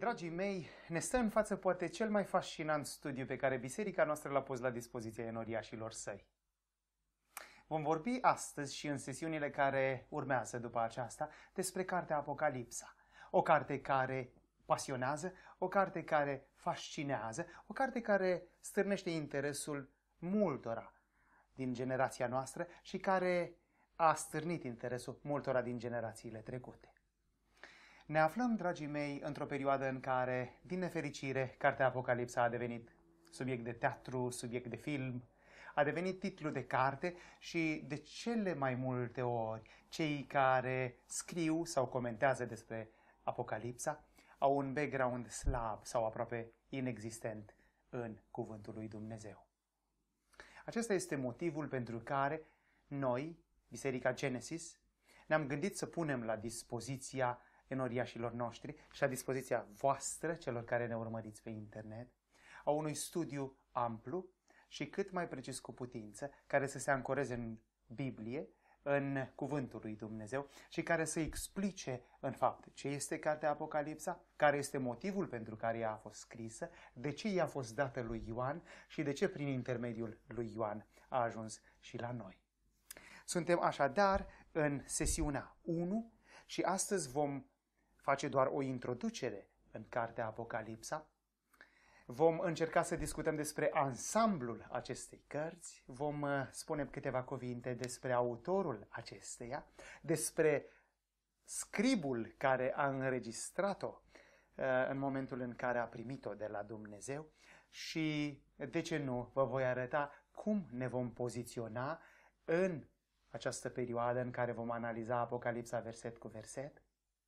Dragii mei, ne stă în față poate cel mai fascinant studiu pe care biserica noastră l-a pus la dispoziția enoriașilor săi. Vom vorbi astăzi și în sesiunile care urmează după aceasta despre cartea Apocalipsa. O carte care pasionează, o carte care fascinează, o carte care stârnește interesul multora din generația noastră și care a stârnit interesul multora din generațiile trecute. Ne aflăm, dragii mei, într-o perioadă în care, din nefericire, cartea Apocalipsa a devenit subiect de teatru, subiect de film, a devenit titlu de carte și de cele mai multe ori cei care scriu sau comentează despre Apocalipsa au un background slab sau aproape inexistent în Cuvântul lui Dumnezeu. Acesta este motivul pentru care noi, Biserica Genesis, ne-am gândit să punem la dispoziția enoriașilor noștri și la dispoziția voastră, celor care ne urmăriți pe internet, a unui studiu amplu și cât mai precis cu putință, care să se ancoreze în Biblie, în Cuvântul lui Dumnezeu și care să explice în fapt ce este cartea Apocalipsa, care este motivul pentru care ea a fost scrisă, de ce i-a fost dată lui Ioan și de ce prin intermediul lui Ioan a ajuns și la noi. Suntem așadar în sesiunea 1 și astăzi vom face doar o introducere în cartea Apocalipsa. Vom încerca să discutăm despre ansamblul acestei cărți, vom spune câteva cuvinte despre autorul acesteia, despre scribul care a înregistrat-o în momentul în care a primit-o de la Dumnezeu și, de ce nu, vă voi arăta cum ne vom poziționa în această perioadă în care vom analiza Apocalipsa verset cu verset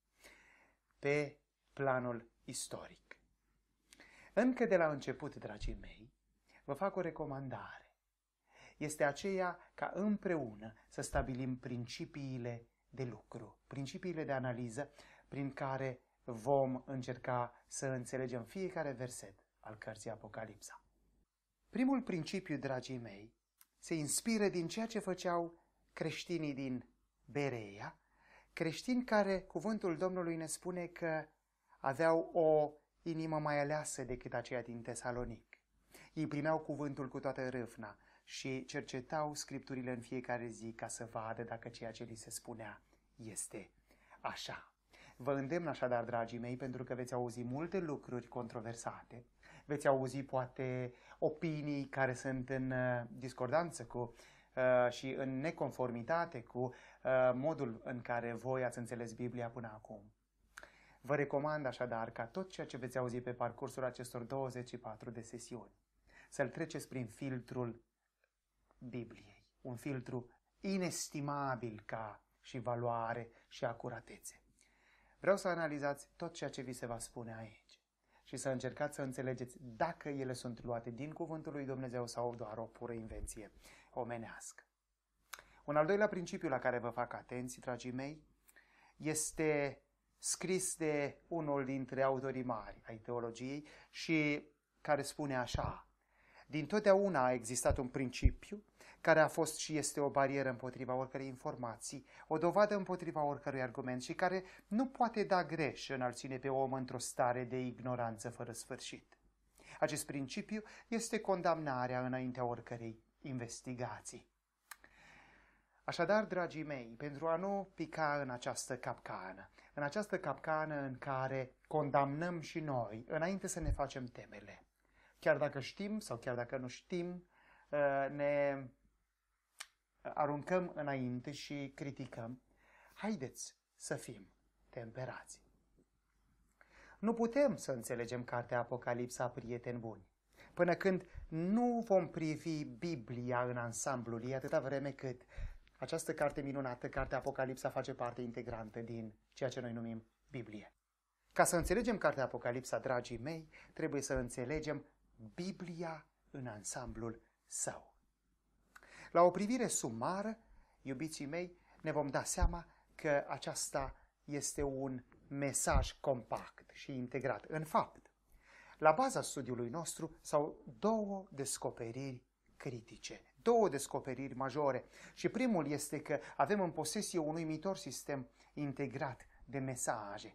pe planul istoric. Încă de la început, dragii mei, vă fac o recomandare. Este aceea ca împreună să stabilim principiile de lucru, principiile de analiză prin care vom încerca să înțelegem fiecare verset al cărții Apocalipsa. Primul principiu, dragii mei, se inspiră din ceea ce făceau creștinii din Berea, creștini care, cuvântul Domnului ne spune că aveau o inimă mai aleasă decât aceea din Tesalonic. Ei primeau cuvântul cu toată râvna și cercetau scripturile în fiecare zi ca să vadă dacă ceea ce li se spunea este așa. Vă îndemn așadar, dragii mei, pentru că veți auzi multe lucruri controversate, veți auzi poate opinii care sunt în discordanță cu și în neconformitate cu modul în care voi ați înțeles Biblia până acum. Vă recomand așadar ca tot ceea ce veți auzi pe parcursul acestor 24 de sesiuni să-l treceți prin filtrul Bibliei, un filtru inestimabil ca și valoare și acuratețe. Vreau să analizați tot ceea ce vi se va spune aici și să încercați să înțelegeți dacă ele sunt luate din Cuvântul lui Dumnezeu sau doar o pură invenție omenească. Un al doilea principiu la care vă fac atenție, dragii mei, este scris de unul dintre autorii mari ai teologiei și care spune așa: dintotdeauna a existat un principiu care a fost și este o barieră împotriva oricărei informații, o dovadă împotriva oricărui argument și care nu poate da greș în a ține pe om într-o stare de ignoranță fără sfârșit. Acest principiu este condamnarea înaintea oricărei investigații. Așadar, dragii mei, pentru a nu pica în această capcană în care condamnăm și noi înainte să ne facem temele, chiar dacă știm sau chiar dacă nu știm, ne aruncăm înainte și criticăm, haideți să fim temperați. Nu putem să înțelegem cartea Apocalipsa, prieteni buni, până când nu vom privi Biblia în ansamblul ei, atâta vreme cât această carte minunată, cartea Apocalipsa, face parte integrantă din ceea ce noi numim Biblie. Ca să înțelegem cartea Apocalipsa, dragii mei, trebuie să înțelegem Biblia în ansamblul său. La o privire sumară, iubiții mei, ne vom da seama că aceasta este un mesaj compact și integrat. În fapt, la baza studiului nostru s-au două descoperiri critice, două descoperiri majore. Și primul este că avem în posesie un uimitor sistem integrat de mesaje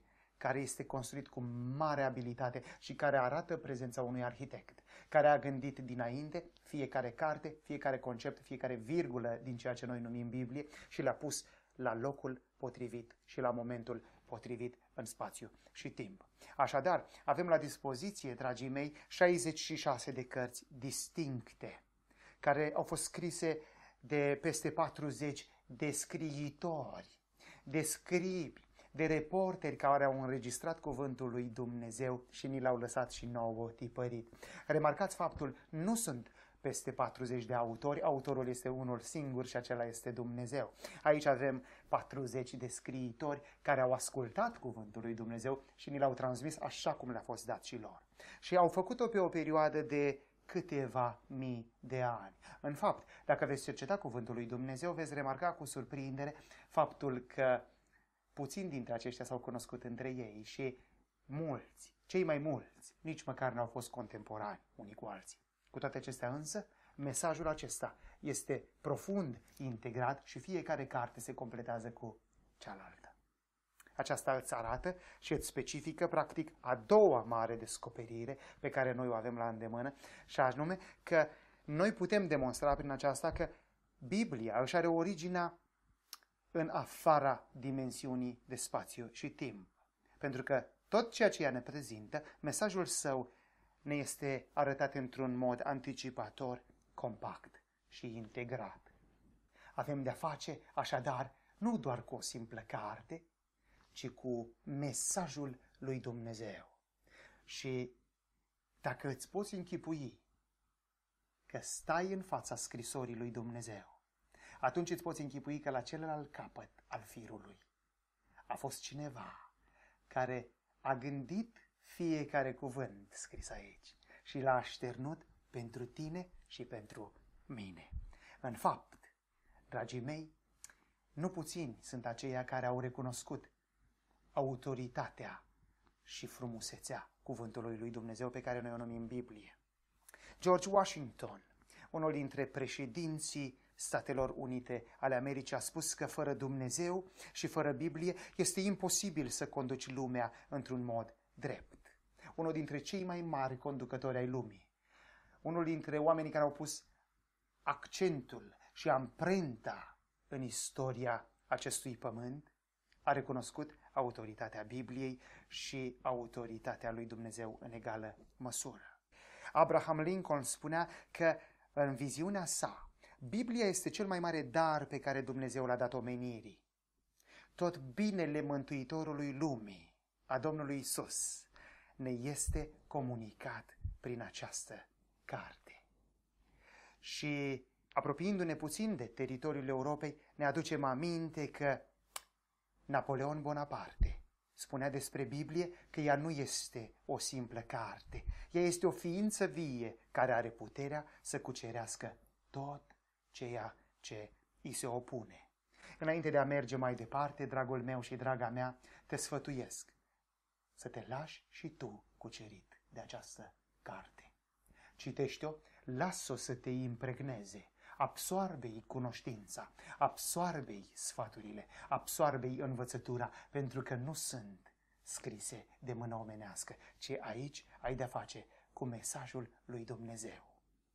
care este construit cu mare abilitate și care arată prezența unui arhitect, care a gândit dinainte fiecare carte, fiecare concept, fiecare virgulă din ceea ce noi numim Biblie și le-a pus la locul potrivit și la momentul potrivit în spațiu și timp. Așadar, avem la dispoziție, dragii mei, 66 de cărți distincte, care au fost scrise de peste 40 de scriitori, de scribi, de reporteri care au înregistrat cuvântul lui Dumnezeu și ni l-au lăsat și nouă tipărit. Remarcați faptul, nu sunt peste 40 de autori, autorul este unul singur și acela este Dumnezeu. Aici avem 40 de scriitori care au ascultat cuvântul lui Dumnezeu și ni l-au transmis așa cum le-a fost dat și lor. Și au făcut-o pe o perioadă de câteva mii de ani. În fapt, dacă veți cerceta cuvântul lui Dumnezeu, veți remarca cu surprindere faptul că puțini dintre aceștia s-au cunoscut între ei și mulți, cei mai mulți, nici măcar n-au fost contemporani unii cu alții. Cu toate acestea însă, mesajul acesta este profund integrat și fiecare carte se completează cu cealaltă. Aceasta îți arată și îți specifică, practic, a doua mare descoperire pe care noi o avem la îndemână, și anume că noi putem demonstra prin aceasta că Biblia își are originea în afara dimensiunii de spațiu și timp. Pentru că tot ceea ce ea ne prezintă, mesajul său ne este arătat într-un mod anticipator, compact și integrat. Avem de-a face, așadar, nu doar cu o simplă carte, ci cu mesajul lui Dumnezeu. Și dacă îți poți închipui că stai în fața scrisorii lui Dumnezeu, atunci îți poți închipui că la celălalt capăt al firului a fost cineva care a gândit fiecare cuvânt scris aici și l-a așternut pentru tine și pentru mine. În fapt, dragii mei, nu puțini sunt aceia care au recunoscut autoritatea și frumusețea cuvântului lui Dumnezeu pe care noi o numim Biblie. George Washington, unul dintre președinții Statelor Unite ale Americii, a spus că fără Dumnezeu și fără Biblie este imposibil să conduci lumea într-un mod drept. Unul dintre cei mai mari conducători ai lumii, unul dintre oamenii care au pus accentul și amprenta în istoria acestui pământ, a recunoscut autoritatea Bibliei și autoritatea lui Dumnezeu în egală măsură. Abraham Lincoln spunea că în viziunea sa, Biblia este cel mai mare dar pe care Dumnezeu l-a dat omenirii. Tot binele Mântuitorului lumii, a Domnului Isus, ne este comunicat prin această carte. Și apropiindu-ne puțin de teritoriul Europei, ne aducem aminte că Napoleon Bonaparte spunea despre Biblie că ea nu este o simplă carte. Ea este o ființă vie care are puterea să cucerească tot ceea ce îi se opune. Înainte de a merge mai departe, dragul meu și draga mea, te sfătuiesc să te lași și tu cucerit de această carte. Citește-o, lasă-o să te impregneze, absoarbe-i cunoștința, absoarbe-i sfaturile, absoarbe-i învățătura, pentru că nu sunt scrise de mână omenească, ci aici ai de-a face cu mesajul lui Dumnezeu.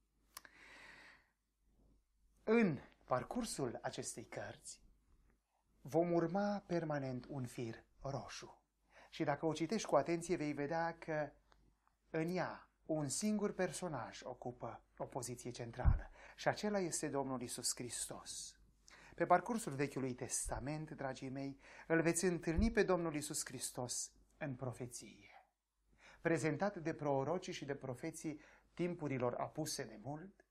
În parcursul acestei cărți vom urma permanent un fir roșu. Și dacă o citești cu atenție, vei vedea că în ea un singur personaj ocupă o poziție centrală și acela este Domnul Iisus Hristos. Pe parcursul Vechiului Testament, dragii mei, îl veți întâlni pe Domnul Iisus Hristos în profeție, prezentat de prorocii și de profeții timpurilor apuse de mult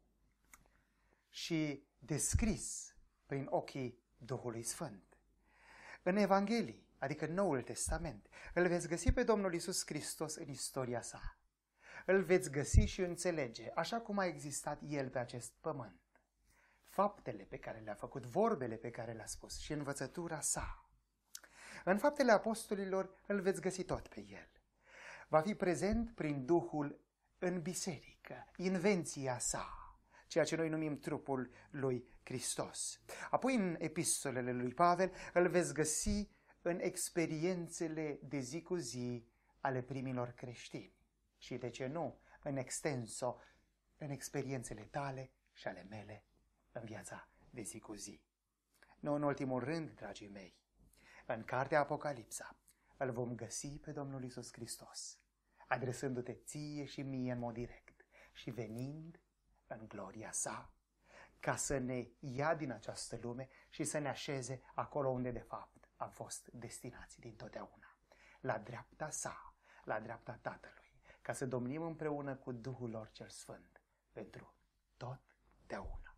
și descris prin ochii Duhului Sfânt. În Evanghelii, adică în Noul Testament, îl veți găsi pe Domnul Iisus Hristos în istoria sa. Îl veți găsi și înțelege, așa cum a existat El pe acest pământ. Faptele pe care le-a făcut, vorbele pe care le-a spus și învățătura sa. În Faptele Apostolilor îl veți găsi tot pe El. Va fi prezent prin Duhul în biserică, invenția sa, ceea ce noi numim trupul lui Hristos. Apoi în epistolele lui Pavel îl veți găsi în experiențele de zi cu zi ale primilor creștini și, de ce nu, în extenso, în experiențele tale și ale mele în viața de zi cu zi. Nu în ultimul rând, dragii mei, în cartea Apocalipsa îl vom găsi pe Domnul Iisus Hristos, adresându-te ție și mie în mod direct și venind în gloria sa, ca să ne ia din această lume și să ne așeze acolo unde de fapt am fost destinați dintotdeauna, la dreapta sa, la dreapta Tatălui, ca să domnim împreună cu Duhul lor cel Sfânt pentru totdeauna.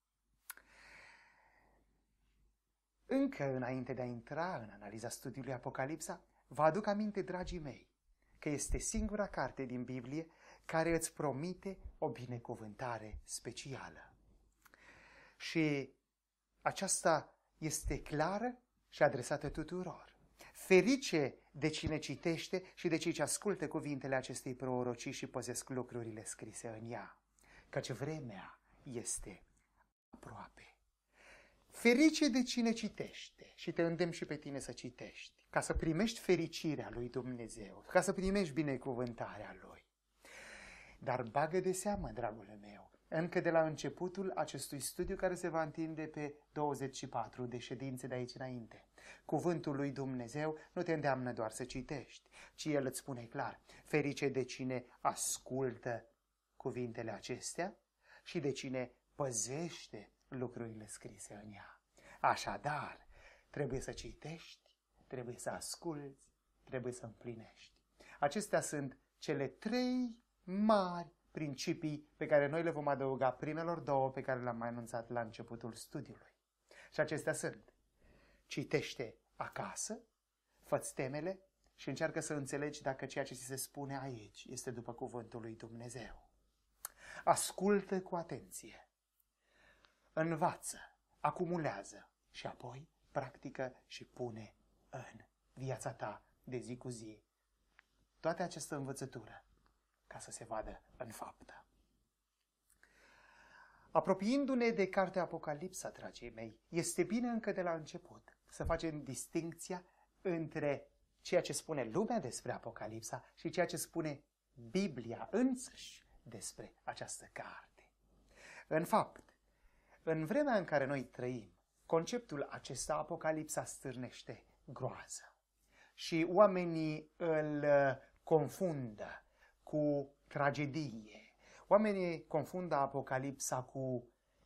Încă înainte de a intra în analiza studiului Apocalipsa, vă aduc aminte, dragii mei, că este singura carte din Biblie care îți promite o binecuvântare specială. Și aceasta este clară și adresată tuturor. Ferice de cine citește și de cei ce ascultă cuvintele acestei prorocii și păzesc lucrurile scrise în ea, căci vremea este aproape. Ferice de cine citește și te îndemn și pe tine să citești, ca să primești fericirea lui Dumnezeu, ca să primești binecuvântarea lui. Dar bagă de seamă, dragul meu, încă de la începutul acestui studiu care se va întinde pe 24 de ședințe de aici înainte. Cuvântul lui Dumnezeu nu te îndeamnă doar să citești, ci El îți spune clar, ferice de cine ascultă cuvintele acestea și de cine păzește lucrurile scrise în ea. Așadar, trebuie să citești, trebuie să asculți, trebuie să împlinești. Acestea sunt cele 3 mari principii pe care noi le vom adăuga primelor 2 pe care le-am mai anunțat la începutul studiului. Și acestea sunt: citește acasă, fă-ți temele și încearcă să înțelegi dacă ceea ce ți se spune aici este după cuvântul lui Dumnezeu. Ascultă cu atenție, învață, acumulează și apoi practică și pune în viața ta de zi cu zi toată această învățătură ca să se vadă în faptă. Apropiindu-ne de cartea Apocalipsa, dragii mei, este bine încă de la început să facem distincția între ceea ce spune lumea despre Apocalipsa și ceea ce spune Biblia însăși despre această carte. În fapt, în vremea în care noi trăim, conceptul acesta, Apocalipsa, stârnește groază. Și oamenii îl confundă cu tragedie. Oamenii confundă Apocalipsa cu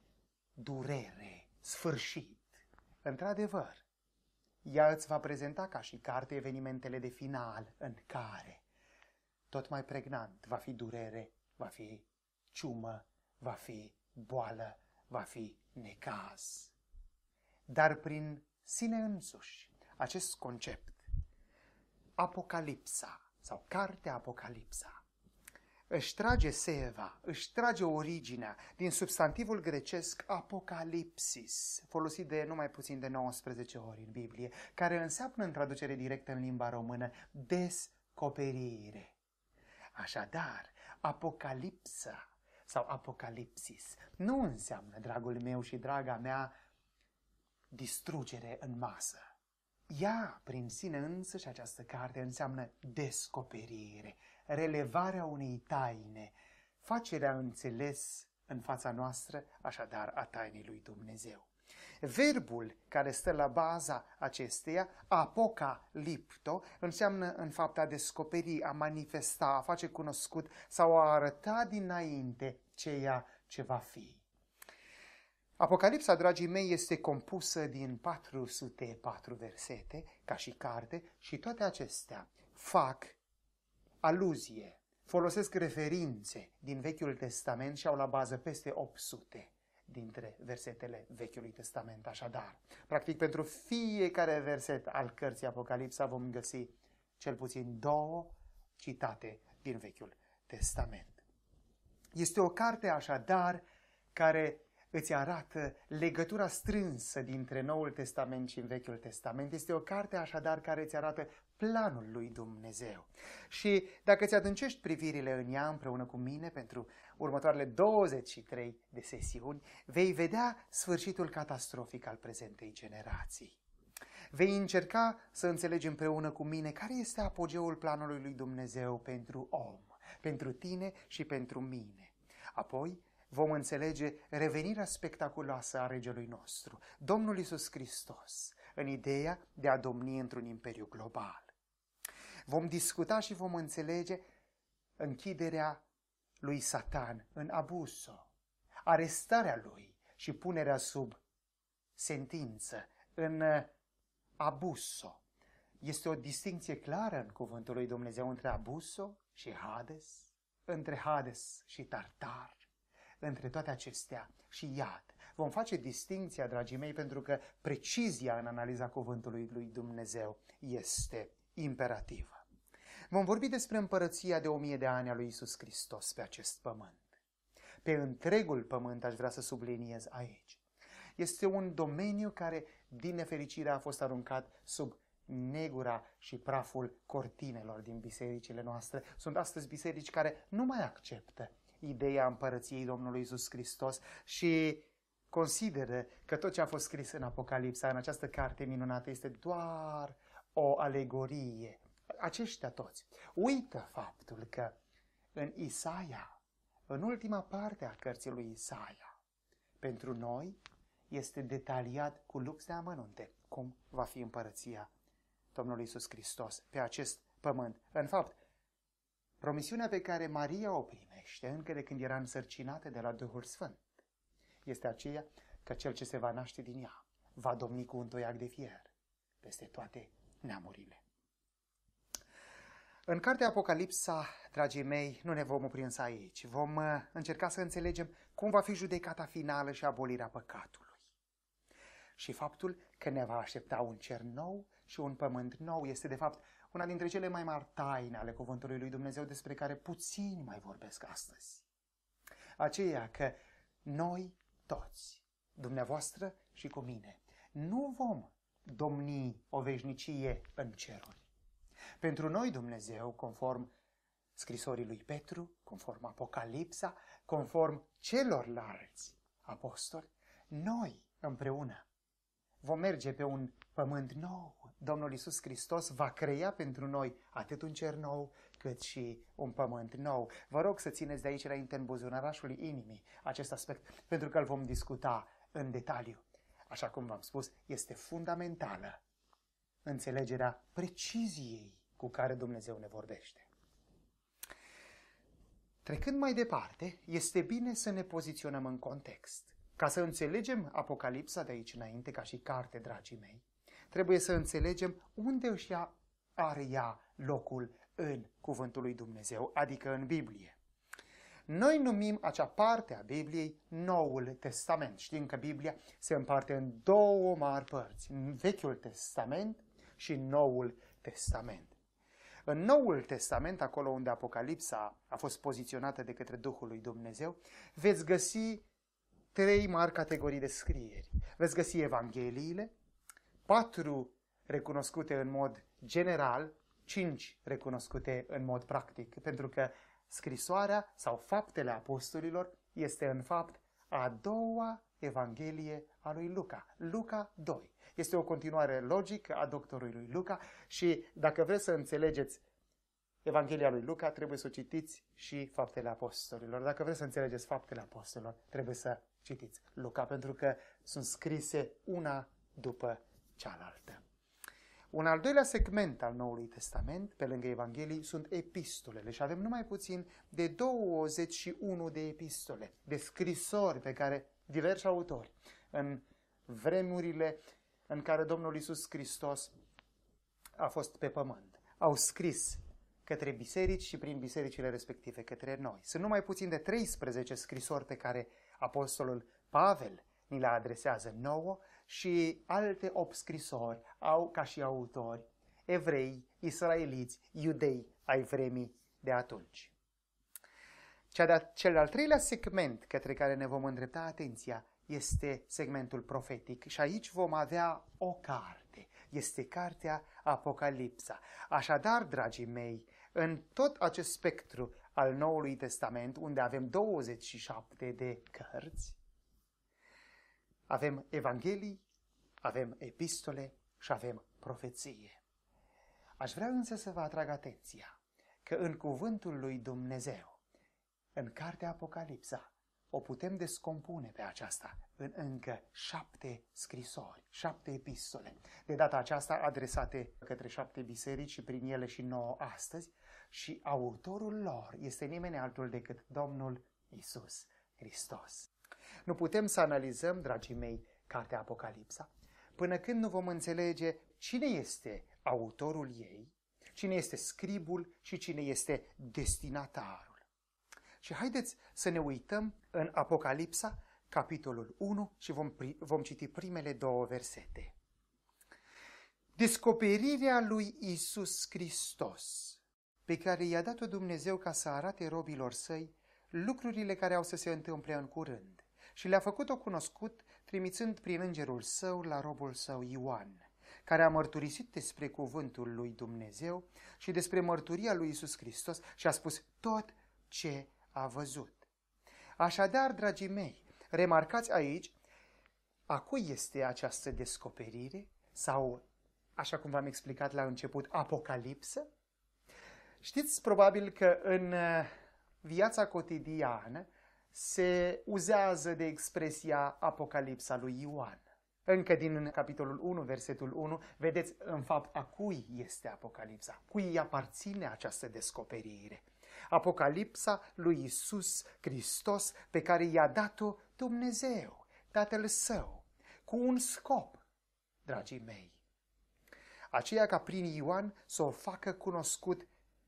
durere, sfârșit. Într-adevăr, ea îți va prezenta ca și carte evenimentele de final în care tot mai pregnant va fi durere, va fi ciumă, va fi boală, va fi necaz. Dar prin sine însuși, acest concept, Apocalipsa sau cartea Apocalipsa, își trage seva, își trage originea din substantivul grecesc apocalipsis, folosit de numai puțin de 19 ori în Biblie, care înseamnă în traducere directă în limba română descoperire. Așadar, apocalipsa sau apocalipsis nu înseamnă, dragul meu și draga mea, distrugere în masă. Ea, prin sine însăși, această carte înseamnă descoperire, relevarea unei taine, facerea înțeles în fața noastră, așadar, a tainei lui Dumnezeu. Verbul care stă la baza acesteia, apocalipto, înseamnă în fapt a descoperi, a manifesta, a face cunoscut sau a arăta dinainte ceea ce va fi. Apocalipsa, dragii mei, este compusă din 404 versete, ca și carte, și toate acestea fac aluzie, folosesc referințe din Vechiul Testament și au la bază peste 800 dintre versetele Vechiului Testament. Așadar, practic pentru fiecare verset al cărții Apocalipsa vom găsi cel puțin 2 citate din Vechiul Testament. Este o carte, așadar, care îți arată legătura strânsă dintre Noul Testament și Vechiul Testament. Este o carte, așadar, care îți arată planul lui Dumnezeu. Și dacă îți adâncești privirile în ea împreună cu mine pentru următoarele 23 de sesiuni, vei vedea sfârșitul catastrofic al prezentei generații. Vei încerca să înțelegi împreună cu mine care este apogeul planului lui Dumnezeu pentru om, pentru tine și pentru mine. Apoi vom înțelege revenirea spectaculoasă a regelui nostru, Domnul Iisus Hristos, în ideea de a domni într-un imperiu global. Vom discuta și vom înțelege închiderea lui Satan în abuso, arestarea lui și punerea sub sentință în abuso. Este o distinție clară în cuvântul lui Dumnezeu între abuso și Hades, între Hades și Tartar, între toate acestea și iad. Vom face distinția, dragii mei, pentru că precizia în analiza cuvântului lui Dumnezeu este imperativă. Vom vorbi despre împărăția de 1000 de ani a lui Iisus Hristos pe acest pământ. Pe întregul pământ aș vrea să subliniez aici. Este un domeniu care, din nefericire, a fost aruncat sub negura și praful cortinelor din bisericile noastre. Sunt astăzi biserici care nu mai acceptă ideea împărăției Domnului Iisus Hristos și consideră că tot ce a fost scris în Apocalipsa, în această carte minunată, este doar o alegorie. Aceștia toți uită faptul că în Isaia, în ultima parte a cărții lui Isaia, pentru noi este detaliat cu lux de amănunte cum va fi împărăția Domnului Iisus Hristos pe acest pământ. În fapt, promisiunea pe care Maria o primește încă de când era însărcinată de la Duhul Sfânt este aceea că cel ce se va naște din ea va domni cu un toiac de fier peste toate neamurile. În cartea Apocalipsa, dragii mei, nu ne vom opri însă aici. Vom încerca să înțelegem cum va fi judecata finală și abolirea păcatului. Și faptul că ne va aștepta un cer nou și un pământ nou este, de fapt, una dintre cele mai mari taine ale cuvântului lui Dumnezeu despre care puțini mai vorbesc astăzi. Aceea că noi toți, dumneavoastră și cu mine, nu vom domni o veșnicie în ceruri. Pentru noi Dumnezeu, conform scrisorii lui Petru, conform Apocalipsa, conform celorlalți apostoli, noi împreună vom merge pe un pământ nou. Domnul Iisus Hristos va crea pentru noi atât un cer nou, cât și un pământ nou. Vă rog să țineți de aici înainte în buzunarașul inimii acest aspect, pentru că îl vom discuta în detaliu. Așa cum v-am spus, este fundamentală înțelegerea preciziei cu care Dumnezeu ne vorbește. Trecând mai departe, este bine să ne poziționăm în context. Ca să înțelegem Apocalipsa de aici înainte, ca și carte, dragii mei, trebuie să înțelegem unde își are ea locul în Cuvântul lui Dumnezeu, adică în Biblie. Noi numim acea parte a Bibliei Noul Testament. Știm că Biblia se împarte în două mari părți, în Vechiul Testament și Noul Testament. În Noul Testament, acolo unde Apocalipsa a fost poziționată de către Duhul lui Dumnezeu, veți găsi 3 mari categorii de scrieri. Veți găsi Evangheliile, 4 recunoscute în mod general, 5 recunoscute în mod practic, pentru că scrisoarea sau faptele apostolilor este în fapt a doua Evanghelie a lui Luca, Luca 2. Este o continuare logică a doctorului lui Luca și dacă vreți să înțelegeți Evanghelia lui Luca, trebuie să o citiți și Faptele Apostolilor. Dacă vreți să înțelegeți Faptele Apostolilor, trebuie să citiți Luca, pentru că sunt scrise una după cealaltă. Un al doilea segment al Noului Testament, pe lângă Evanghelii, sunt epistolele și avem numai puțin de 21 de epistole, de scrisori pe care diversi autori, în vremurile în care Domnul Iisus Hristos a fost pe pământ, au scris către biserici și prin bisericile respective către noi. Sunt numai puțin de 13 scrisori pe care apostolul Pavel ni le adresează nouă și alte 8 scrisori au ca și autori evrei, israeliți, iudei ai vremii de atunci. Cel de-al treilea segment către care ne vom îndrepta atenția este segmentul profetic și aici vom avea o carte. Este cartea Apocalipsa. Așadar, dragii mei, în tot acest spectru al Noului Testament, unde avem 27 de cărți, avem Evanghelii, avem epistole și avem profeție. Aș vrea însă să vă atrag atenția că în cuvântul lui Dumnezeu, în cartea Apocalipsa, o putem descompune pe aceasta în încă 7 scrisori, 7 epistole, de data aceasta adresate către 7 biserici și prin ele și nouă astăzi, și autorul lor este nimeni altul decât Domnul Iisus Hristos. Nu putem să analizăm, dragii mei, cartea Apocalipsa până când nu vom înțelege cine este autorul ei, cine este scribul și cine este destinatarul. Și haideți să ne uităm în Apocalipsa, capitolul 1, și vom citi primele 2 versete. Descoperirea lui Iisus Hristos, pe care i-a dat-o Dumnezeu ca să arate robilor săi lucrurile care au să se întâmple în curând, și le-a făcut-o cunoscut, trimițând prin îngerul său la robul său Ioan, care a mărturisit despre cuvântul lui Dumnezeu și despre mărturia lui Iisus Hristos și a spus tot ce a văzut. Așadar, dragii mei, remarcați aici a cui este această descoperire sau, așa cum v-am explicat la început, Apocalipsă? Știți probabil că în viața cotidiană se uzează de expresia Apocalipsa lui Ioan. Încă din capitolul 1, versetul 1, vedeți în fapt a cui este Apocalipsa, cui îi aparține această descoperire. Apocalipsa lui Iisus Hristos, pe care i-a dat-o Dumnezeu, Tatăl Său, cu un scop, dragii mei. Aceea ca prin Ioan să o facă cunoscut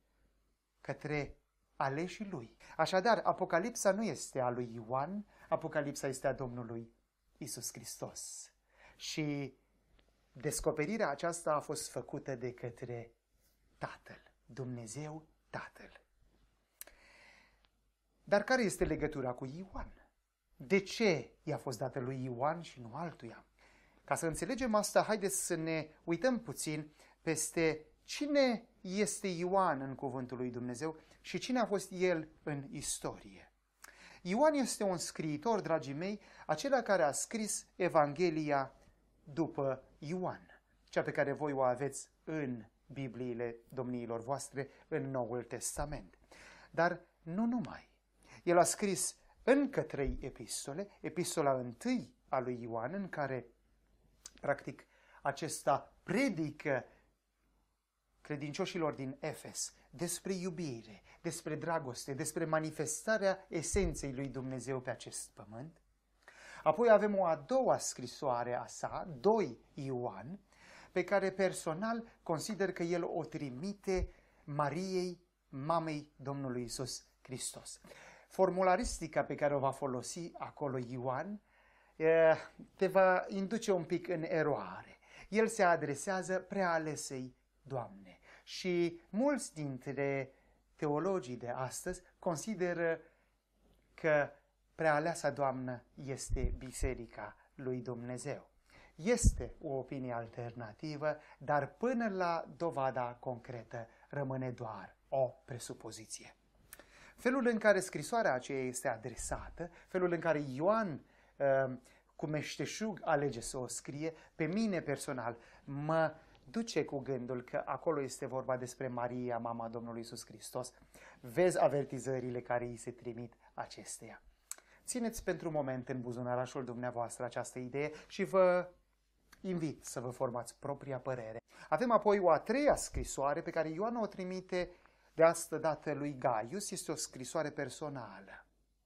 către aleșii lui. Așadar, Apocalipsa nu este a lui Ioan, Apocalipsa este a Domnului Iisus Hristos. Și descoperirea aceasta a fost făcută de către Tatăl, Dumnezeu Tatăl. Dar care este legătura cu Ioan? De ce i-a fost dată lui Ioan și nu altuia? Ca să înțelegem asta, haideți să ne uităm puțin peste cine este Ioan în cuvântul lui Dumnezeu și cine a fost el în istorie. Ioan este un scriitor, dragii mei, acela care a scris Evanghelia după Ioan, cea pe care voi o aveți în Bibliile domniilor voastre în Noul Testament. Dar nu numai. El a scris încă 3 epistole, epistola 1 a lui Ioan, în care, practic, acesta predică credincioșilor din Efes despre iubire, despre dragoste, despre manifestarea esenței lui Dumnezeu pe acest pământ. Apoi avem o a doua scrisoare a sa, 2 Ioan, pe care personal consider că el o trimite Mariei, mamei Domnului Iisus Hristos. Formularistica pe care o va folosi acolo Ioan te va induce un pic în eroare. El se adresează prealesei Doamne și mulți dintre teologii de astăzi consideră că prealeasa Doamnă este Biserica lui Dumnezeu. Este o opinie alternativă, dar până la dovada concretă rămâne doar o presupoziție. Felul în care scrisoarea aceea este adresată, felul în care Ioan cu meșteșug alege să o scrie, pe mine personal mă duce cu gândul că acolo este vorba despre Maria, mama Domnului Iisus Hristos. Vezi avertizările care îi se trimit acesteia. Țineți pentru un moment în buzunarașul dumneavoastră această idee și vă invit să vă formați propria părere. Avem apoi o a treia scrisoare pe care Ioan o trimite de asta dată lui Gaius. Este o scrisoare personală.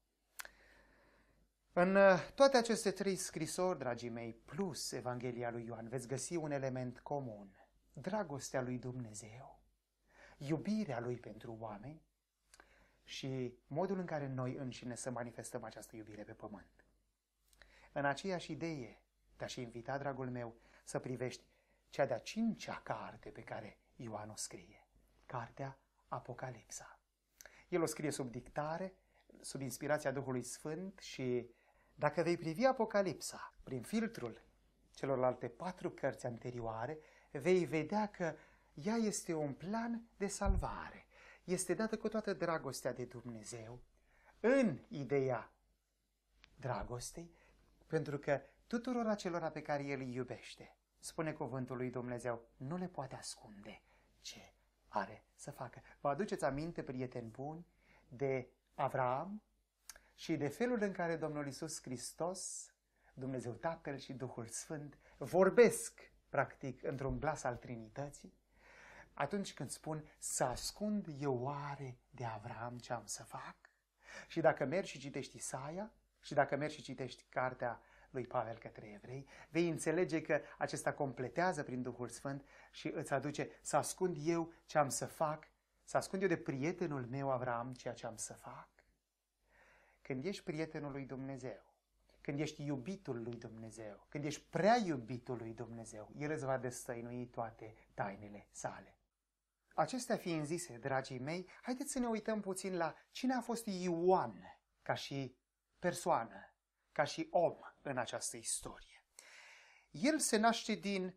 În toate aceste 3 scrisori, dragii mei, plus Evanghelia lui Ioan, veți găsi un element comun. Dragostea lui Dumnezeu, iubirea lui pentru oameni și modul în care noi înșine să manifestăm această iubire pe pământ. În aceeași idee te-aș invita, dragul meu, să privești cea de-a 5-a carte pe care Ioan o scrie, cartea Apocalipsa. El o scrie sub dictare, sub inspirația Duhului Sfânt și dacă vei privi Apocalipsa prin filtrul celorlalte 4 cărți anterioare, vei vedea că ea este un plan de salvare. Este dată cu toată dragostea de Dumnezeu, în ideea dragostei, pentru că tuturor acelora pe care El îi iubește, spune cuvântul lui Dumnezeu, nu le poate ascunde ce are să facă. Vă aduceți aminte, prieteni buni, de Avram și de felul în care Domnul Iisus Hristos, Dumnezeu Tatăl și Duhul Sfânt, vorbesc, practic, într-un glas al Trinității, atunci când spun, să ascund eu oare de Avram ce am să fac? Și dacă mergi și citești Isaia, și dacă mergi și citești cartea lui Pavel către evrei, vei înțelege că acesta completează prin Duhul Sfânt și îți aduce să ascund eu ce am să fac, să ascund eu de prietenul meu Avram ceea ce am să fac. Când ești prietenul lui Dumnezeu, când ești iubitul lui Dumnezeu, când ești prea iubitul lui Dumnezeu, El îți va destăinui toate tainele sale. Acestea fiind zise, dragii mei, haideți să ne uităm puțin la cine a fost Ioan ca și persoană, ca și om în această istorie. El se naște din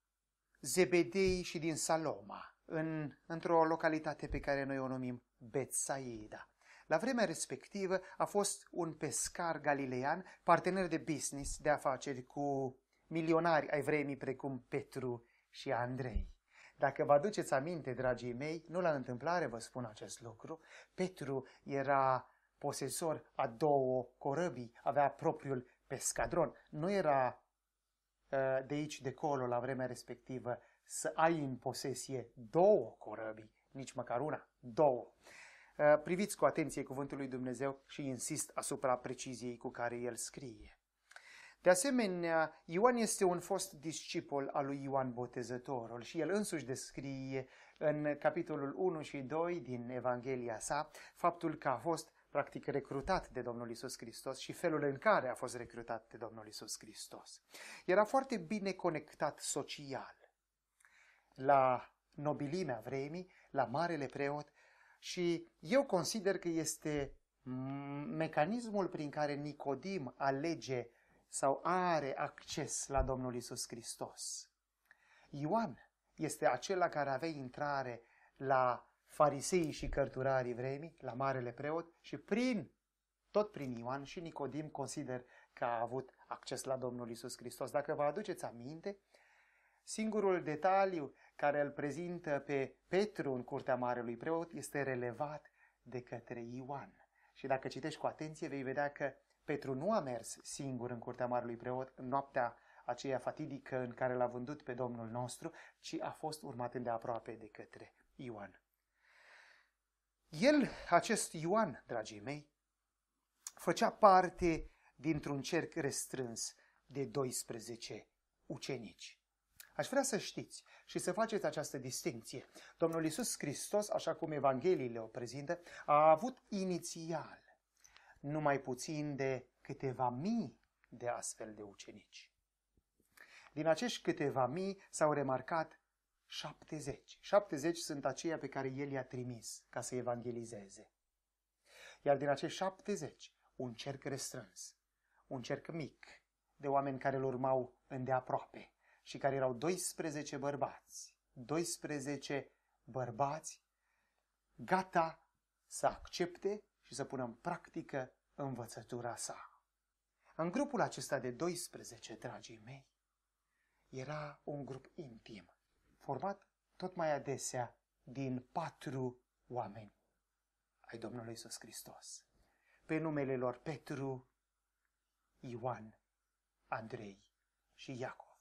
Zebedei și din Saloma, într-o localitate pe care noi o numim Betsaida. La vremea respectivă a fost un pescar galilean, partener de business, de afaceri cu milionari ai vremii precum Petru și Andrei. Dacă vă aduceți aminte, dragii mei, nu la întâmplare vă spun acest lucru, Petru era posesor a 2 corăbii, avea propriul pescadron. Nu era de aici de colo la vremea respectivă să ai în posesie 2 corăbii, nici măcar una, 2. Priviți cu atenție cuvântul lui Dumnezeu și insist asupra preciziei cu care el scrie. De asemenea, Ioan este un fost discipol al lui Ioan Botezătorul și el însuși descrie în capitolul 1 și 2 din Evanghelia sa faptul că a fost practic recrutat de Domnul Iisus Hristos și felul în care a fost recrutat de Domnul Iisus Hristos. Era foarte bine conectat social la nobilimea vremii, la marele preot și eu consider că este mecanismul prin care Nicodim alege sau are acces la Domnul Iisus Hristos. Ioan este acela care avea intrare la fariseii și cărturarii vremii, la marele preot și tot prin Ioan și Nicodim consider că a avut acces la Domnul Iisus Hristos. Dacă vă aduceți aminte, singurul detaliu care îl prezintă pe Petru în curtea marelui preot este relevat de către Ioan. Și dacă citești cu atenție, vei vedea că Petru nu a mers singur în curtea marelui preot în noaptea aceea fatidică în care l-a vândut pe Domnul nostru, ci a fost urmat îndeaproape de către Ioan. El, acest Ioan, dragii mei, făcea parte dintr-un cerc restrâns de 12 ucenici. Aș vrea să știți și să faceți această distinție. Domnul Iisus Hristos, așa cum Evangheliile o prezintă, a avut inițial numai puțin de câteva mii de astfel de ucenici. Din acești câteva mii s-au remarcat 70. 70 sunt aceia pe care el i-a trimis ca să evangelizeze. Iar din acești 70, un cerc restrâns, un cerc mic de oameni care îl urmau îndeaproape și care erau 12 bărbați. 12 bărbați gata să accepte și să pună în practică învățătura sa. În grupul acesta de 12, dragii mei, era un grup intim, format tot mai adesea din 4 oameni ai Domnului Iisus Hristos, pe numele lor Petru, Ioan, Andrei și Iacov.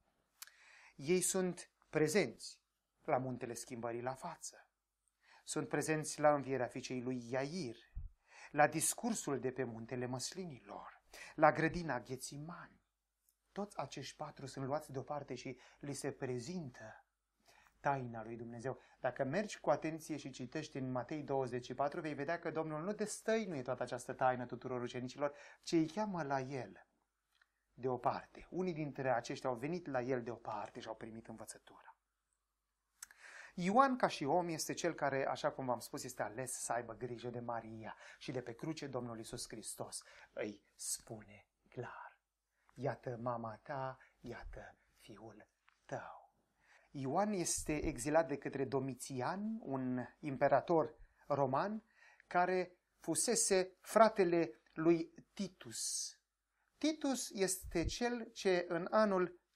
Ei sunt prezenți la muntele Schimbării la față, sunt prezenți la învierea fiicei lui Iair, la discursul de pe muntele Măslinilor, la grădina Ghețimani. Toți acești 4 sunt luați deoparte și li se prezintă taina lui Dumnezeu. Dacă mergi cu atenție și citești în Matei 24, vei vedea că Domnul nu destăinuie toată această taină tuturor ucenicilor, ci îi cheamă la el deoparte. Unii dintre aceștia au venit la el deoparte și au primit învățătura. Ioan, ca și om, este cel care, așa cum v-am spus, este ales să aibă grijă de Maria și de pe cruce Domnul Iisus Hristos îi spune clar: iată mama ta, iată fiul tău. Ioan este exilat de către Domitian, un imperator roman, care fusese fratele lui Titus. Titus este cel ce în anul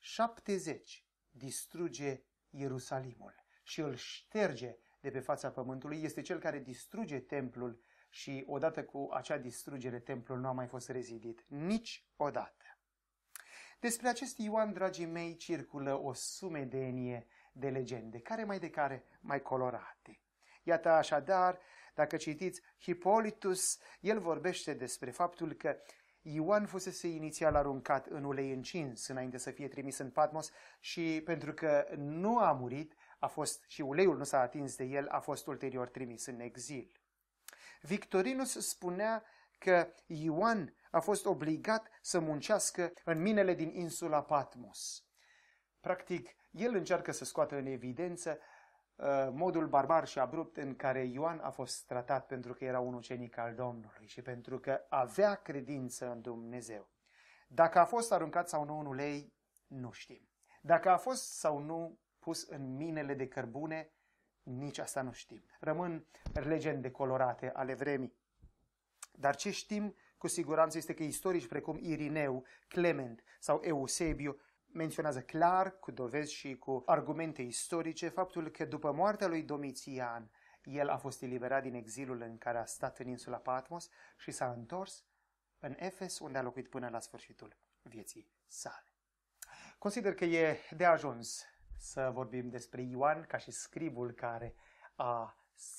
70 distruge Ierusalimul și îl șterge de pe fața pământului. Este cel care distruge templul și odată cu acea distrugere templul nu a mai fost rezidit niciodată. Despre acest Ioan, dragii mei, circulă o sumedenie de legende, care mai de care mai colorate. Iată așadar, dacă citiți Hipolitus, el vorbește despre faptul că Ioan fusese inițial aruncat în ulei încins înainte să fie trimis în Patmos și pentru că nu a murit, și uleiul nu s-a atins de el, a fost ulterior trimis în exil. Victorinus spunea că Ioan a fost obligat să muncească în minele din insula Patmos. Practic, el încearcă să scoată în evidență modul barbar și abrupt în care Ioan a fost tratat pentru că era un ucenic al Domnului și pentru că avea credință în Dumnezeu. Dacă a fost aruncat sau nu în ulei, nu știm. Dacă a fost sau nu pus în minele de cărbune, nici asta nu știm. Rămân legende colorate ale vremii. Dar ce știm cu siguranță este că istorici precum Irineu, Clement sau Eusebiu menționează clar, cu dovezi și cu argumente istorice, faptul că după moartea lui Domitian, el a fost eliberat din exilul în care a stat în insula Patmos și s-a întors în Efes, unde a locuit până la sfârșitul vieții sale. Consider că e de ajuns să vorbim despre Ioan ca și scribul care a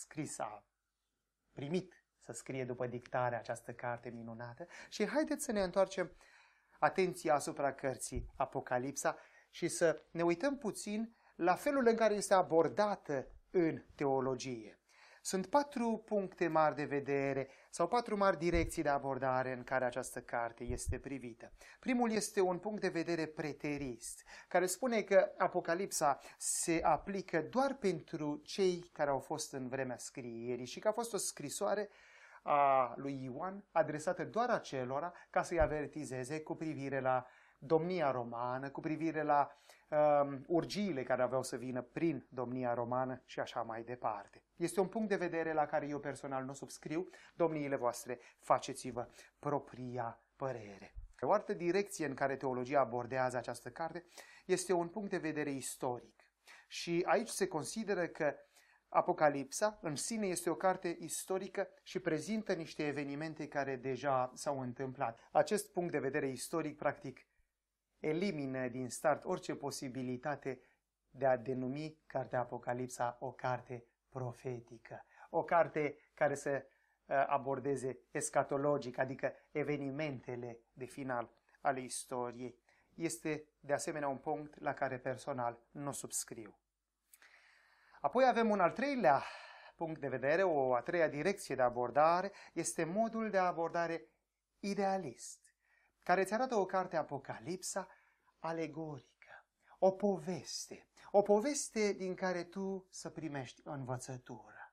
primit să scrie după dictare această carte minunată și haideți să ne întoarcem atenția asupra cărții Apocalipsa și să ne uităm puțin la felul în care este abordată în teologie. Sunt 4 puncte mari de vedere sau 4 mari direcții de abordare în care această carte este privită. Primul este un punct de vedere preterist, care spune că Apocalipsa se aplică doar pentru cei care au fost în vremea scrierii și că a fost o scrisoare a lui Ioan adresată doar acelora ca să-i avertizeze cu privire la domnia romană, cu privire la urgiile care aveau să vină prin domnia romană și așa mai departe. Este un punct de vedere la care eu personal nu subscriu. Domniile voastre, faceți-vă propria părere. O altă direcție în care teologia abordează această carte este un punct de vedere istoric. Și aici se consideră că Apocalipsa în sine este o carte istorică și prezintă niște evenimente care deja s-au întâmplat. Acest punct de vedere istoric, practic, elimină din start orice posibilitate de a denumi cartea Apocalipsa o carte profetică. O carte care să abordeze escatologic, adică evenimentele de final ale istoriei. Este de asemenea un punct la care personal nu subscriu. Apoi avem un al treilea punct de vedere, o a treia direcție de abordare, este modul de abordare idealist, care îți arată o carte Apocalipsa alegorică, o poveste din care tu să primești învățătură.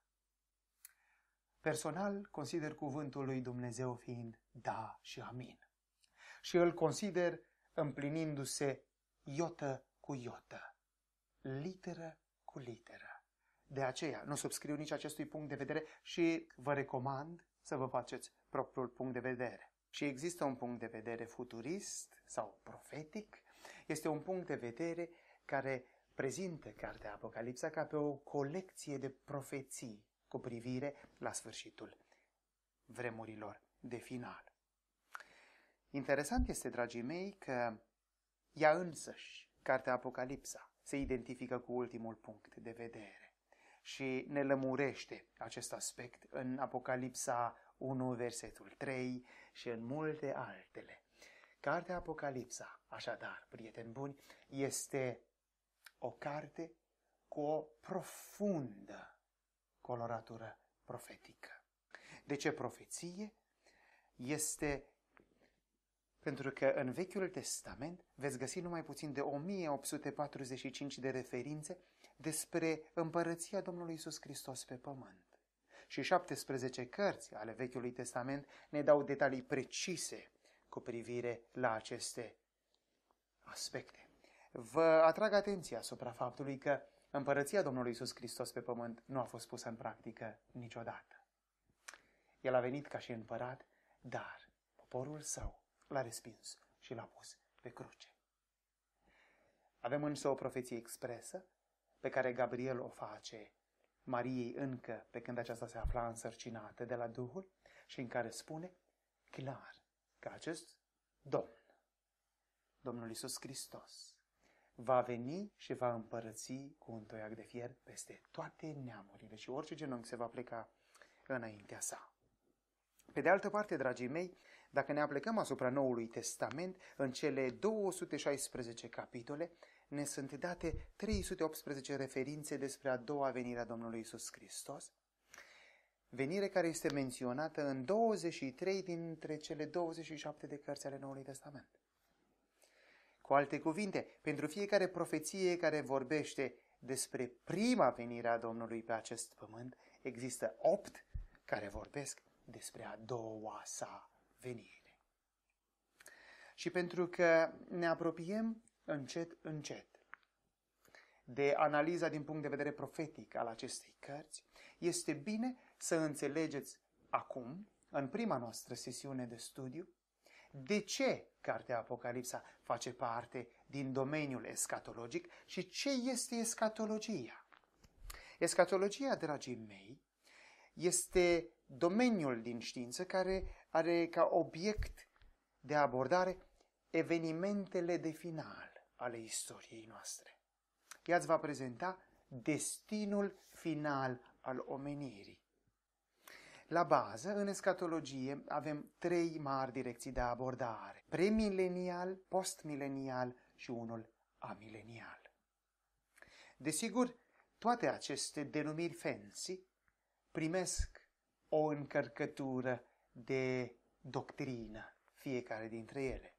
Personal consider cuvântul lui Dumnezeu fiind da și amin și îl consider împlinindu-se iotă cu iotă, literă cu literă. De aceea nu subscriu nici acestui punct de vedere și vă recomand să vă faceți propriul punct de vedere. Și există un punct de vedere futurist sau profetic. Este un punct de vedere care prezintă cartea Apocalipsa ca pe o colecție de profeții cu privire la sfârșitul vremurilor de final. Interesant este, dragii mei, că ea însăși, cartea Apocalipsa, se identifică cu ultimul punct de vedere și ne lămurește acest aspect în Apocalipsa 1, versetul 3 și în multe altele. Cartea Apocalipsa, așadar, prieteni buni, este o carte cu o profundă coloratură profetică. De ce profeție? Este pentru că în Vechiul Testament veți găsi numai puțin de 1845 de referințe despre împărăția Domnului Iisus Hristos pe pământ. Și 17 cărți ale Vechiului Testament ne dau detalii precise cu privire la aceste aspecte. Vă atrag atenția asupra faptului că împărăția Domnului Iisus Hristos pe pământ nu a fost pusă în practică niciodată. El a venit ca și împărat, dar poporul său l-a respins și l-a pus pe cruce. Avem însă o profeție expresă pe care Gabriel o face Mariei încă pe când aceasta se afla însărcinată de la Duhul și în care spune clar că acest Domn, Domnul Iisus Hristos, va veni și va împărăți cu un toiac de fier peste toate neamurile și orice genunchi se va pleca înaintea sa. Pe de altă parte, dragii mei, dacă ne aplecăm asupra Noului Testament, în cele 216 capitole ne sunt date 318 referințe despre a doua venire a Domnului Iisus Hristos, venire care este menționată în 23 dintre cele 27 de cărți ale Noului Testament. Cu alte cuvinte, pentru fiecare profeție care vorbește despre prima venire a Domnului pe acest pământ, există 8 care vorbesc despre a doua sa venire. Și pentru că ne apropiem încet, încet de analiza din punct de vedere profetic al acestei cărți, este bine să înțelegeți acum, în prima noastră sesiune de studiu, de ce cartea Apocalipsa face parte din domeniul escatologic și ce este escatologia. Escatologia, dragii mei, este domeniul din știință care are ca obiect de abordare evenimentele de final ale istoriei noastre. Ea îți va prezenta destinul final al omenirii. La bază, în escatologie, avem 3 mari direcții de abordare: premilenial, postmilenial și unul amilenial. Desigur, toate aceste denumiri fancy primesc o încărcătură de doctrină, fiecare dintre ele.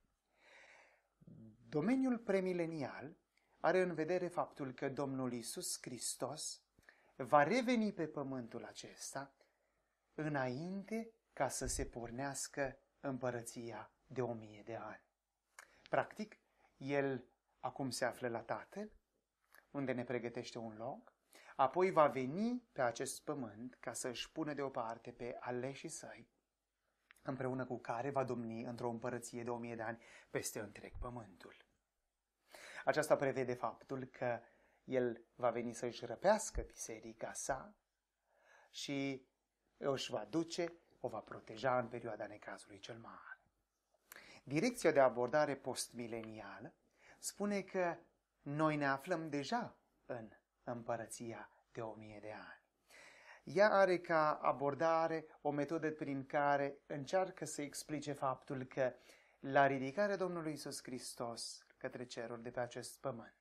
Domeniul premilenial are în vedere faptul că Domnul Iisus Hristos va reveni pe pământul acesta înainte ca să se pornească împărăția de 1000 de ani. Practic, El acum se află la Tatăl, unde ne pregătește un loc, apoi va veni pe acest pământ ca să își pună deoparte pe aleșii săi, împreună cu care va domni într-o împărăție de 1000 de ani peste întreg pământul. Aceasta prevede faptul că El va veni să își răpească biserica sa și își va duce, o va proteja în perioada necazului cel mare. Direcția de abordare postmilenială spune că noi ne aflăm deja în împărăția de 1000 de ani. Ea are ca abordare o metodă prin care încearcă să explice faptul că la ridicarea Domnului Iisus Hristos către cerul de pe acest pământ,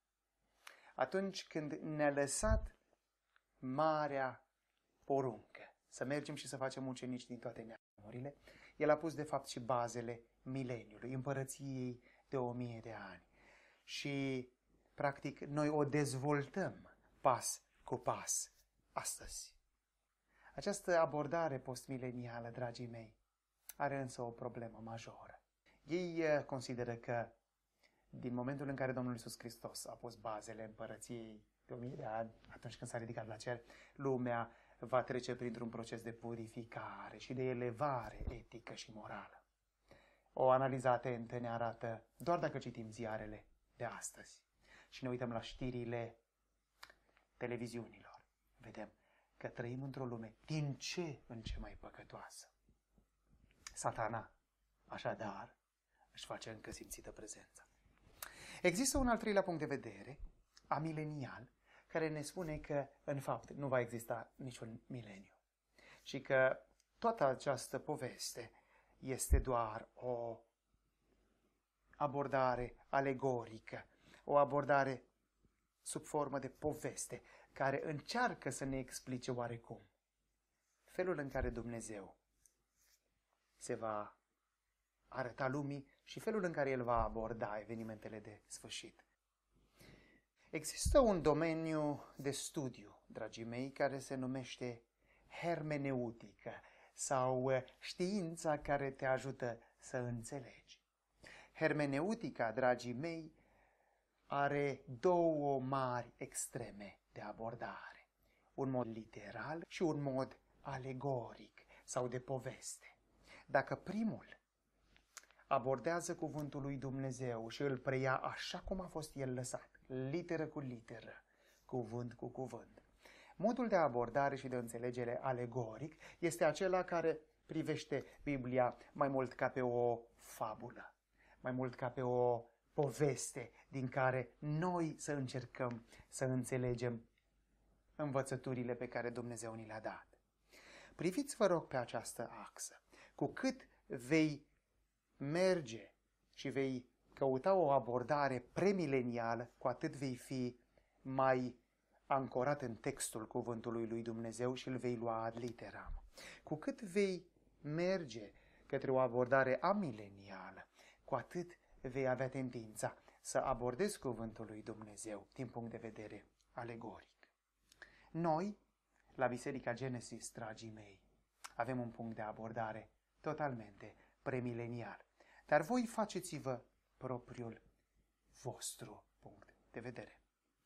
atunci când ne-a lăsat marea poruncă să mergem și să facem ucenici din toate neamurile, El a pus de fapt și bazele mileniului, împărăției de 1000 de ani. Și practic noi o dezvoltăm pas cu pas astăzi. Această abordare postmilenială, dragii mei, are însă o problemă majoră. Ei consideră că din momentul în care Domnul Iisus Hristos a pus bazele împărăției de 1000 de ani, atunci când s-a ridicat la cer, lumea va trece printr-un proces de purificare și de elevare etică și morală. O analiză atentă ne arată, doar dacă citim ziarele de astăzi și ne uităm la știrile televiziunilor, vedem că trăim într-o lume din ce în ce mai păcătoasă. Satana, așadar, își face încă simțită prezența. Există un al treilea punct de vedere, amilenial, care ne spune că, în fapt, nu va exista niciun mileniu și că toată această poveste este doar o abordare alegorică, o abordare sub formă de poveste, care încearcă să ne explice oarecum felul în care Dumnezeu se va arăta lumii și felul în care El va aborda evenimentele de sfârșit. Există un domeniu de studiu, dragii mei, care se numește hermeneutică sau știința care te ajută să înțelegi. Hermeneutica, dragii mei, are 2 mari extreme de abordare. Un mod literal și un mod alegoric sau de poveste. Dacă primul abordează cuvântul lui Dumnezeu și îl preia așa cum a fost el lăsat, literă cu literă, cuvânt cu cuvânt. Modul de abordare și de înțelegere alegoric este acela care privește Biblia mai mult ca pe o fabulă, mai mult ca pe o poveste din care noi să încercăm să înțelegem învățăturile pe care Dumnezeu ni le-a dat. Priviți, vă rog, pe această axă. Cu cât vei merge și vei căuta o abordare premilenială, cu atât vei fi mai ancorat în textul cuvântului lui Dumnezeu și îl vei lua ad literam. Cu cât vei merge către o abordare amilenială, cu atât vei avea tendința să abordezi cuvântul lui Dumnezeu din punct de vedere alegoric. Noi, la Biserica Genesis, dragii mei, avem un punct de abordare totalmente premilenial. Dar voi faceți-vă propriul vostru punct de vedere.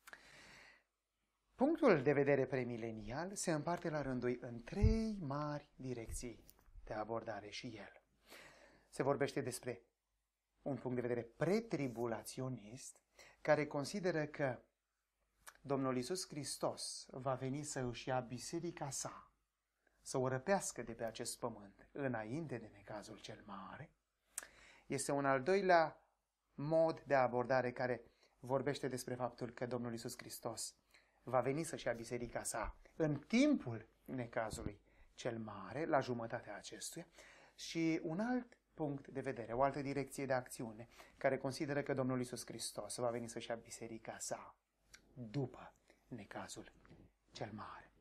Punctul de vedere premilenial se împarte la rândul în 3 mari direcții de abordare și el. Se vorbește despre un punct de vedere pretribulaționist care consideră că Domnul Iisus Hristos va veni să își ia biserica sa, să o răpească de pe acest pământ înainte de necazul cel mare. Este un al doilea mod de abordare care vorbește despre faptul că Domnul Iisus Hristos va veni să-și ia biserica sa în timpul necazului cel mare, la jumătatea acestuia, și un alt punct de vedere, o altă direcție de acțiune, care consideră că Domnul Iisus Hristos va veni să-și ia biserica sa după necazul cel mare.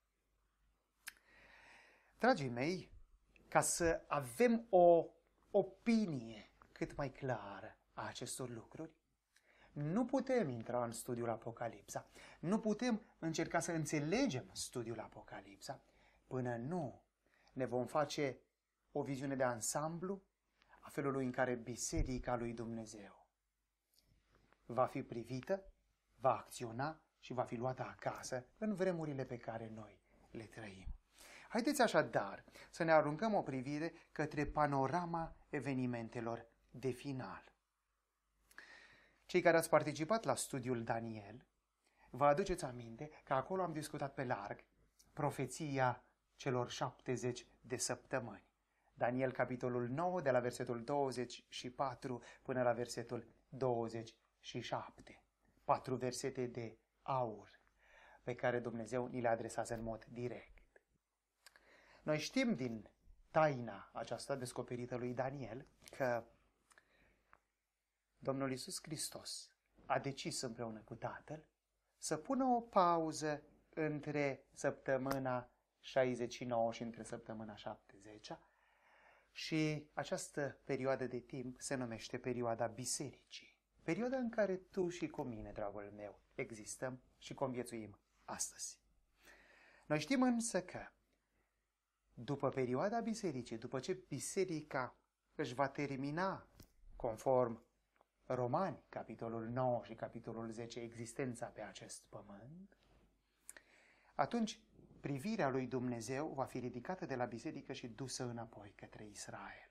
Dragii mei, ca să avem o opinie cât mai clară a acestor lucruri, nu putem intra în studiul Apocalipsa, nu putem încerca să înțelegem studiul Apocalipsa până nu ne vom face o viziune de ansamblu a felului în care Biserica lui Dumnezeu va fi privită, va acționa și va fi luată acasă în vremurile pe care noi le trăim. Haideți așadar să ne aruncăm o privire către panorama evenimentelor de final. Cei care ați participat la studiul Daniel, vă aduceți aminte că acolo am discutat pe larg profeția celor 70 de săptămâni. Daniel, capitolul 9, de la versetul 24 până la versetul 27. 4 versete de aur pe care Dumnezeu ni le adresează în mod direct. Noi știm din taina aceasta descoperită lui Daniel că Domnul Iisus Hristos a decis împreună cu Tatăl să pună o pauză între săptămâna 69 și între săptămâna 70 și această perioadă de timp se numește perioada bisericii. Perioada în care tu și cu mine, dragul meu, existăm și conviețuim astăzi. Noi știm însă că după perioada bisericii, după ce biserica își va termina, conform Romani, capitolul 9 și capitolul 10, existența pe acest pământ, atunci privirea lui Dumnezeu va fi ridicată de la biserică și dusă înapoi către Israel.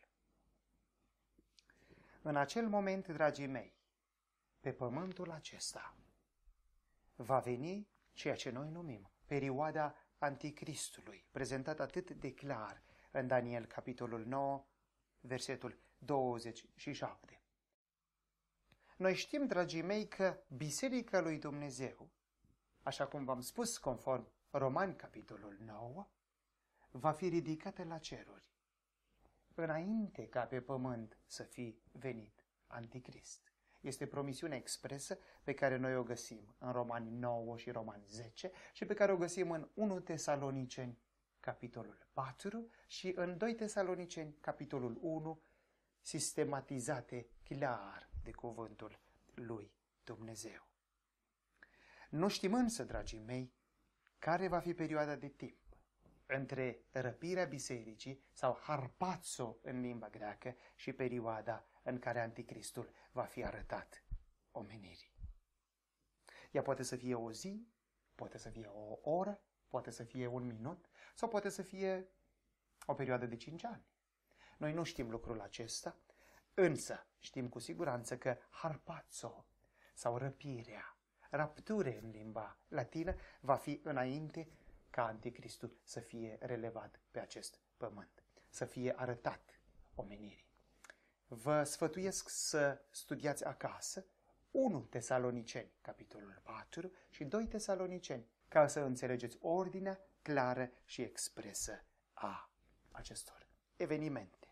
În acel moment, dragii mei, pe pământul acesta va veni ceea ce noi numim perioada Anticristului, prezentat atât de clar în Daniel, capitolul 9, versetul 27. Noi știm, dragii mei, că Biserica lui Dumnezeu, așa cum v-am spus conform Romani, capitolul 9, va fi ridicată la ceruri, înainte ca pe pământ să fi venit Anticrist. Este promisiunea expresă pe care noi o găsim în Romani 9 și Romani 10 și pe care o găsim în 1 Tesaloniceni, capitolul 4 și în 2 Tesaloniceni, capitolul 1, sistematizate clar de cuvântul lui Dumnezeu. Nu știm însă, dragii mei, care va fi perioada de timp între răpirea bisericii sau harpazo în limba greacă și perioada în care Anticristul va fi arătat omenirii. Ea poate să fie o zi, poate să fie o oră, poate să fie un minut sau poate să fie o perioadă de 5 ani. Noi nu știm lucrul acesta, Însă știm cu siguranță că harpazo sau răpirea, rapture în limba latină, va fi înainte ca Anticristul să fie relevat pe acest pământ, să fie arătat omenirii. Vă sfătuiesc să studiați acasă 1 Tesaloniceni, capitolul 4 și 2 Tesaloniceni, ca să înțelegeți ordinea clară și expresă a acestor evenimente.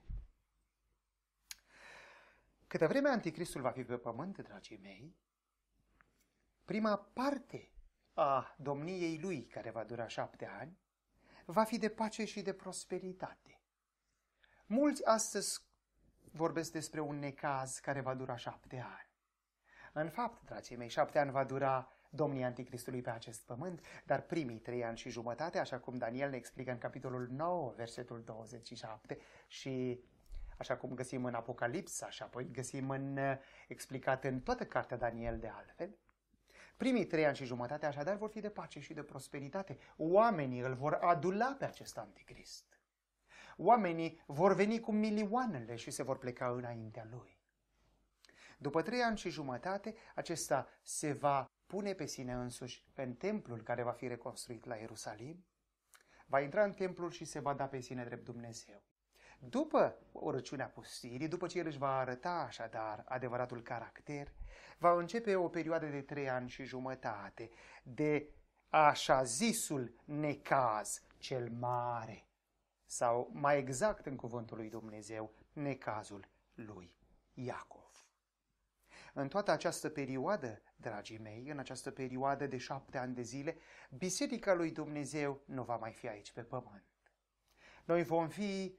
Câtă vreme Anticristul va fi pe pământ, dragii mei, prima parte a domniei lui, care va dura 7 ani, va fi de pace și de prosperitate. Mulți astăzi vorbesc despre un necaz care va dura 7 ani. În fapt, dragii mei, 7 ani va dura domnia Anticristului pe acest pământ, dar primii 3 ani și jumătate, așa cum Daniel ne explică în capitolul 9, versetul 27, și așa cum găsim în Apocalipsa și apoi găsim explicat în toată cartea Daniel de altfel, primii 3 ani și jumătate așadar vor fi de pace și de prosperitate. Oamenii îl vor adula pe acest Anticrist. Oamenii vor veni cu milioanele și se vor pleca înaintea lui. După 3 ani și jumătate, acesta se va pune pe sine însuși în templul care va fi reconstruit la Ierusalim, va intra în templul și se va da pe sine drept Dumnezeu. După urăciunea pustirii, după ce el își va arăta așadar adevăratul caracter, va începe o perioadă de 3 ani și jumătate de așa zisul necaz cel mare, sau mai exact în cuvântul lui Dumnezeu, necazul lui Iacov. În toată această perioadă, dragii mei, în această perioadă de 7 ani de zile, Biserica lui Dumnezeu nu va mai fi aici pe pământ. Noi vom fi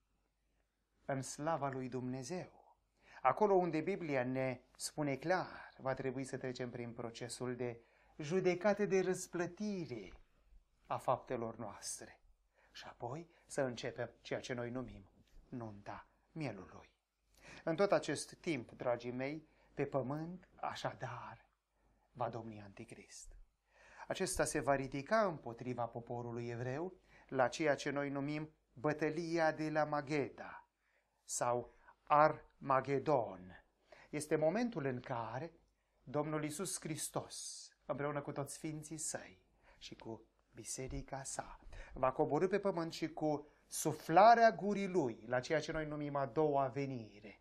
în slava lui Dumnezeu. Acolo unde Biblia ne spune clar, va trebui să trecem prin procesul de judecată, de răsplătire a faptelor noastre. Și apoi să începem ceea ce noi numim nunta mielului. În tot acest timp, dragii mei, pe pământ, așadar, va domni Anticrist. Acesta se va ridica împotriva poporului evreu la ceea ce noi numim bătălia de la Mageda sau Armagedon. Este momentul în care Domnul Iisus Hristos, împreună cu toți sfinții săi și cu biserica sa, va coborî pe pământ și cu suflarea gurii lui, la ceea ce noi numim a doua venire,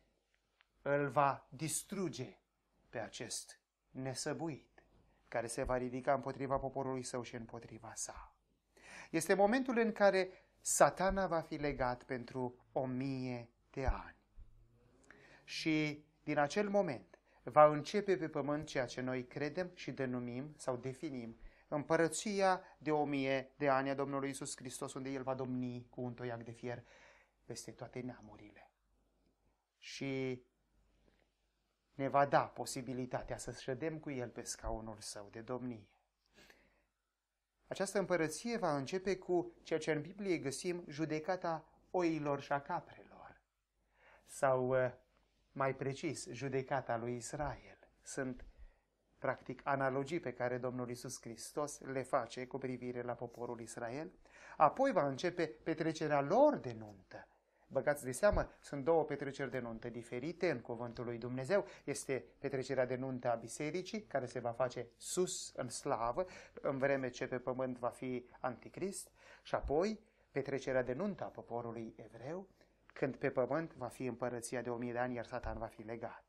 îl va distruge pe acest nesăbuit, care se va ridica împotriva poporului său și împotriva sa. Este momentul în care Satana va fi legat pentru 1000 de ani. Și din acel moment va începe pe pământ ceea ce noi credem și denumim sau definim împărăția de 1000 de ani a Domnului Iisus Hristos, unde El va domni cu un toiac de fier peste toate neamurile. Și ne va da posibilitatea să ședem cu El pe scaunul Său de domnie. Această împărăție va începe cu ceea ce în Biblie găsim judecata oilor și a caprelor. Sau, mai precis, judecata lui Israel. Sunt, practic, analogii pe care Domnul Iisus Hristos le face cu privire la poporul Israel. Apoi va începe petrecerea lor de nuntă. Băgați de seamă, sunt 2 petreceri de nuntă diferite în cuvântul lui Dumnezeu. Este petrecerea de nuntă a bisericii, care se va face sus în slavă, în vreme ce pe pământ va fi Anticrist, și apoi petrecerea de nuntă a poporului evreu, când pe pământ va fi împărăția de 1000 de ani, iar Satan va fi legat.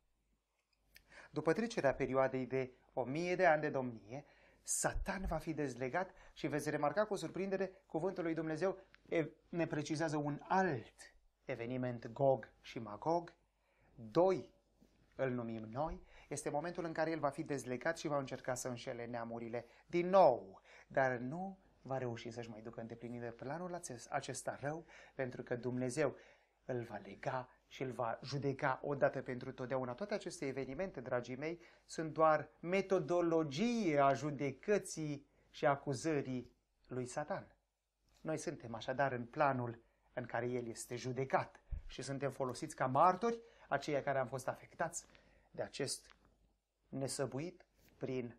După trecerea perioadei de 1000 de ani de domnie, Satan va fi dezlegat și veți remarca cu surprindere, cuvântul lui Dumnezeu ne precizează un alt eveniment, Gog și Magog. 2 îl numim noi. Este momentul în care el va fi dezlegat și va încerca să înșele neamurile din nou, dar nu va reuși să-și mai ducă îndeplinire planul acesta rău, pentru că Dumnezeu îl va lega și îl va judeca odată pentru totdeauna. Toate aceste evenimente, dragii mei, sunt doar metodologie a judecății și acuzării lui Satan. Noi suntem așadar în planul în care el este judecat și suntem folosiți ca martori, aceia care am fost afectați de acest nesăbuit prin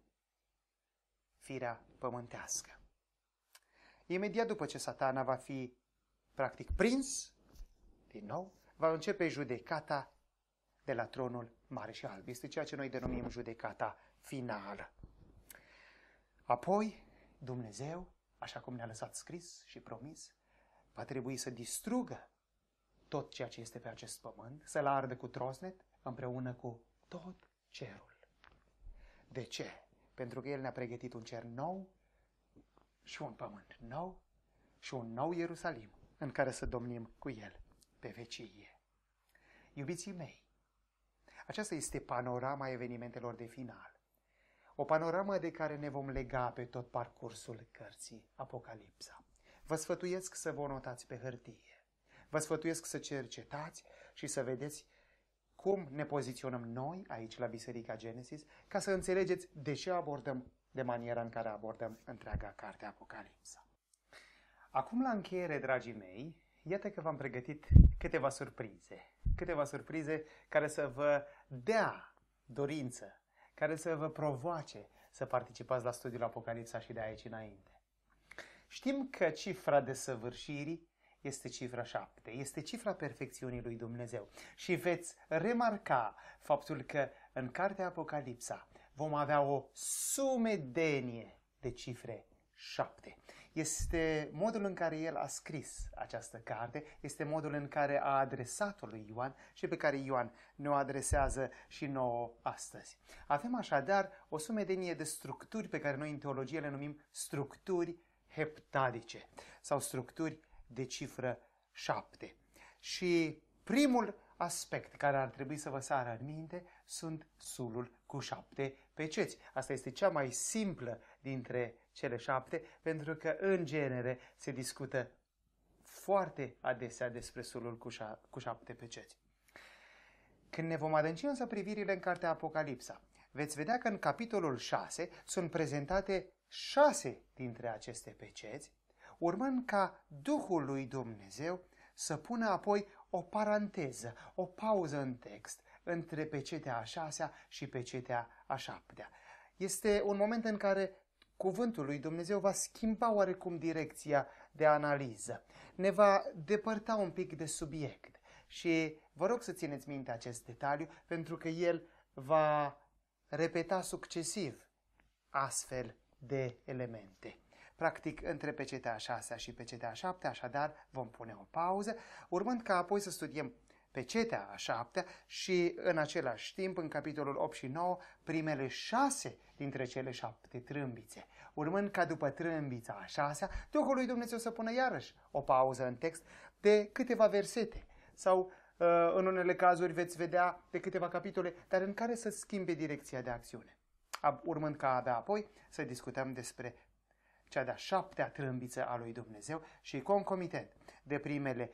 firea pământească. Imediat după ce Satana va fi practic prins, din nou, va începe judecata de la tronul mare și alb. Este ceea ce noi denumim judecata finală. Apoi, Dumnezeu, așa cum ne-a lăsat scris și promis, va trebui să distrugă tot ceea ce este pe acest pământ, să-l ardă cu trosnet împreună cu tot cerul. De ce? Pentru că El ne-a pregătit un cer nou și un pământ nou și un nou Ierusalim în care să domnim cu El pe vecie. Iubiții mei, aceasta este panorama evenimentelor de final. O panoramă de care ne vom lega pe tot parcursul cărții Apocalipsa. Vă sfătuiesc să vă notați pe hârtie. Vă sfătuiesc să cercetați și să vedeți cum ne poziționăm noi aici la Biserica Genesis, ca să înțelegeți de ce abordăm de maniera în care abordăm întreaga carte Apocalipsa. Acum, la încheiere, dragii mei, iată că v-am pregătit câteva surprize. Câteva surprize care să vă dea dorință, care să vă provoace să participați la studiul Apocalipsa și de aici înainte. Știm că cifra desăvârșirii este cifra 7, este cifra perfecțiunii lui Dumnezeu. Și veți remarca faptul că în cartea Apocalipsa vom avea o sumedenie de cifre 7. Este modul în care el a scris această carte, este modul în care a adresat-o lui Ioan și pe care Ioan ne-o adresează și nouă astăzi. Avem așadar o sumedenie de structuri pe care noi în teologie le numim structuri heptadice sau structuri de cifră 7. Și primul aspect care ar trebui să vă sară în minte sunt sulul cu 7 peceți. Asta este cea mai simplă dintre cele 7, pentru că în genere se discută foarte adesea despre sulul cu 7 peceți. Când ne vom adânci însă privirile în cartea Apocalipsa, veți vedea că în capitolul 6 sunt prezentate 6 dintre aceste peceți, urmând ca Duhul lui Dumnezeu să pună apoi o paranteză, o pauză în text între pecetea a 6-a și pecetea a 7-a. Este un moment în care cuvântul lui Dumnezeu va schimba oarecum direcția de analiză. Ne va depărta un pic de subiect și vă rog să țineți minte acest detaliu pentru că el va repeta succesiv astfel de elemente. Practic, între pecetea a 6-a și pecetea a 7-a, așadar, vom pune o pauză, urmând ca apoi să studiem pecetea a 7-a și, în același timp, în capitolul 8 și 9, primele 6 dintre cele 7 trâmbițe. Urmând ca după trâmbița a 6-a, Duhul lui Dumnezeu să pună iarăși o pauză în text de câteva versete sau, în unele cazuri, veți vedea de câteva capitole, dar în care să schimbe direcția de acțiune. Urmând ca abia apoi să discutăm despre cea de-a 7-a trâmbiță a lui Dumnezeu și concomitent de primele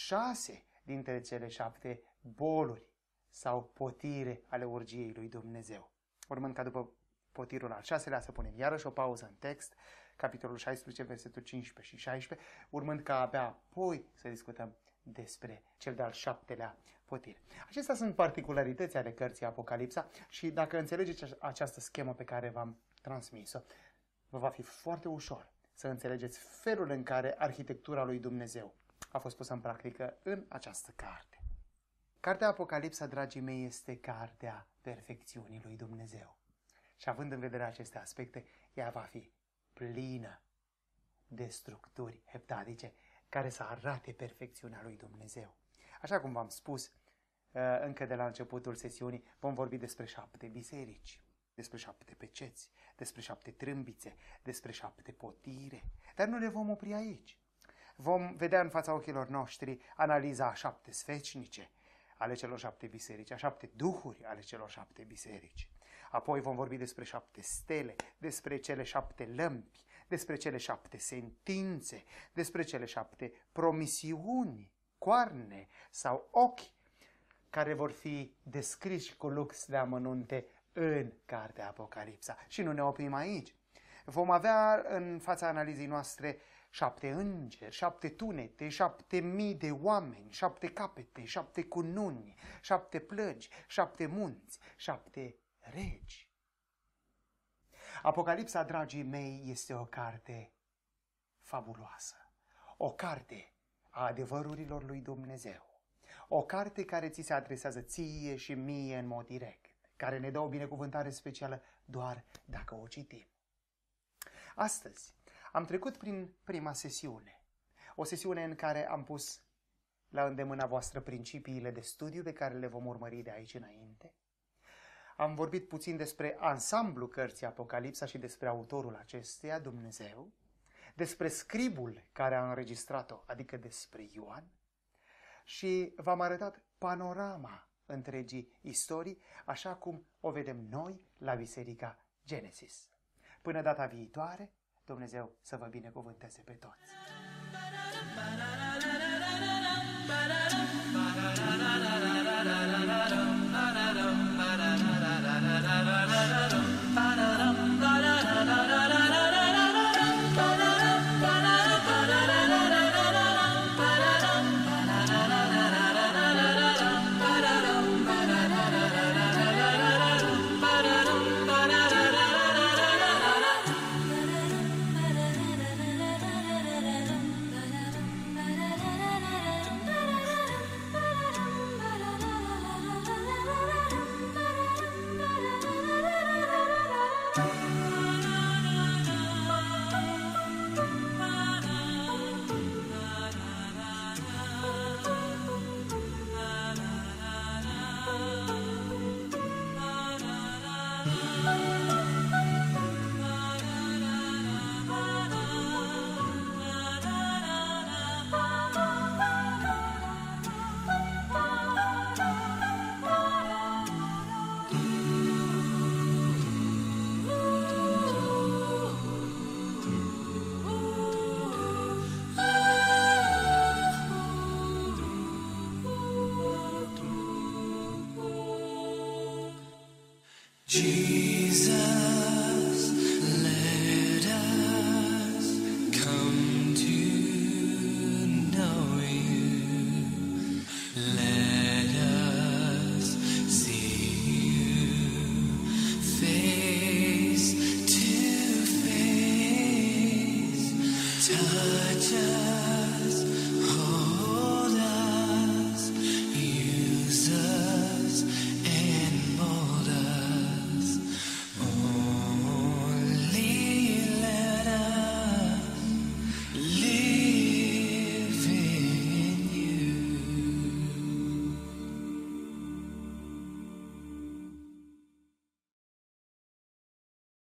6 dintre cele 7 boluri sau potire ale urgiei lui Dumnezeu. Urmând ca după potirul al 6-lea să punem iarăși o pauză în text, capitolul 16, versetul 15 și 16, urmând ca abia apoi să discutăm despre cel de-al 7-lea potir. Acestea sunt particularități ale cărții Apocalipsa și dacă înțelegeți această schemă pe care v-am transmis-o, vă va fi foarte ușor să înțelegeți felul în care arhitectura lui Dumnezeu a fost pusă în practică în această carte. Cartea Apocalipsa, dragii mei, este cartea perfecțiunii lui Dumnezeu. Și având în vedere aceste aspecte, ea va fi plină de structuri heptadice care să arate perfecțiunea lui Dumnezeu. Așa cum v-am spus, încă de la începutul sesiunii, vom vorbi despre 7 biserici, despre 7 peceți, despre 7 trâmbițe, despre 7 potire, dar nu le vom opri aici. Vom vedea în fața ochilor noștri analiza a 7 sfecnice ale celor 7 biserici, a 7 duhuri ale celor 7 biserici. Apoi vom vorbi despre 7 stele, despre cele 7 lămpi, despre cele 7 sentințe, despre cele 7 promisiuni, coarne sau ochi, care vor fi descriși cu lux de amănunte în cartea Apocalipsa. Și nu ne oprim aici. Vom avea în fața analizei noastre 7 îngeri, 7 tunete, 7.000 de oameni, 7 capete, 7 cununi, 7 plăgi, 7 munți, 7 regi. Apocalipsa, dragii mei, este o carte fabuloasă, o carte a adevărurilor lui Dumnezeu, O carte care ți se adresează ție și mie în mod direct, care ne dă o binecuvântare specială doar dacă o citim. Astăzi am trecut prin prima sesiune, o sesiune în care am pus la îndemâna voastră principiile de studiu pe care le vom urmări de aici înainte. Am vorbit puțin despre ansamblu cărții Apocalipsa și despre autorul acesteia, Dumnezeu, despre scribul care a înregistrat-o, adică despre Ioan, și v-am arătat panorama întregii istorii, așa cum o vedem noi la Biserica Genesis. Până data viitoare, Dumnezeu să vă binecuvânteze pe toți! Jesus led us.